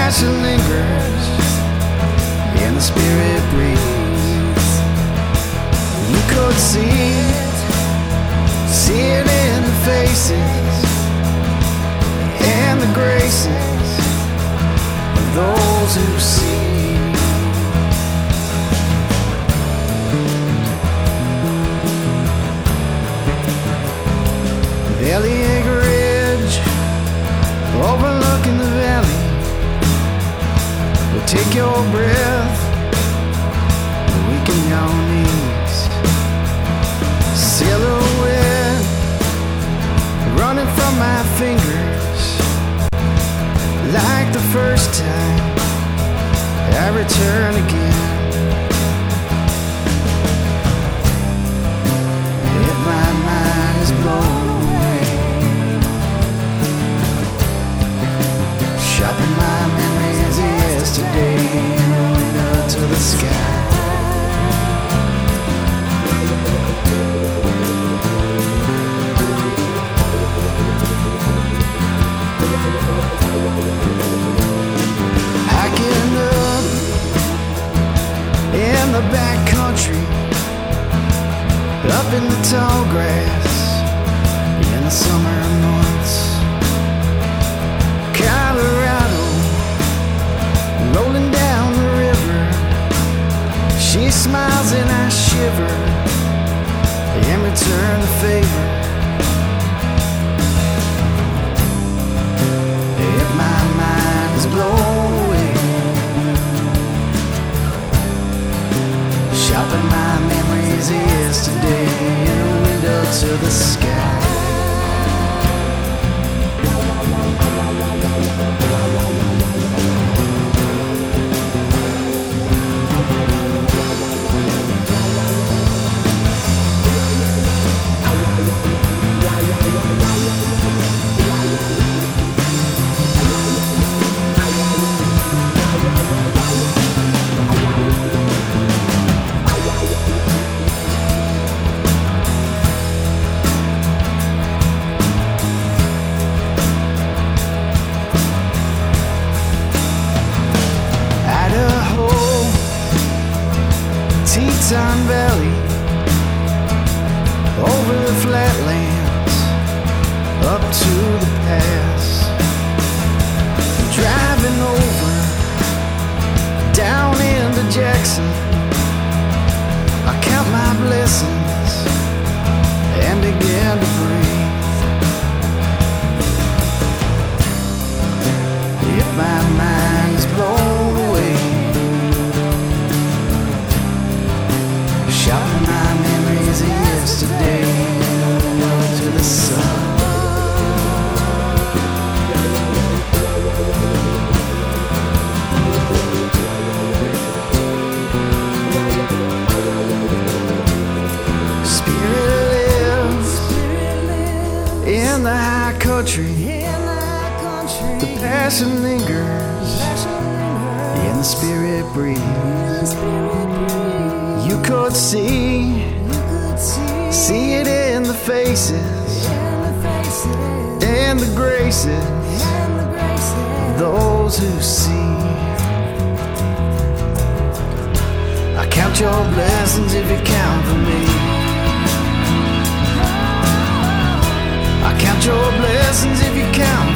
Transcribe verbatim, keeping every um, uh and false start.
passion lingers and the spirit breathes. You could see it, see it in the faces and the graces of those who see. Bellyache Ridge, overlooking the valley, will take your breath, weaken your knees. Silhouette running from my fingers, like the first time I return again. If my mind is blown, shopping my memories of yesterday in a window to the sky. Hiking up in the back country, up in the tall grass in the summer months. Colorado, rolling down the river. She smiles and I shiver and return the favor. If my mind is blown away, shopping my memories of yesterday in a window to the sky. Teton Valley, over the flatlands, up to the pass. Driving over, down into Jackson, I count my blessings and begin to breathe. If my mind is blown away, shopping my memories of yesterday to the sun. Spirit lives in the high country. The passion lingers and the spirit breathes. You could see, see it in the faces and the graces of those who see. I count your blessings if you count for me. I count your blessings if you count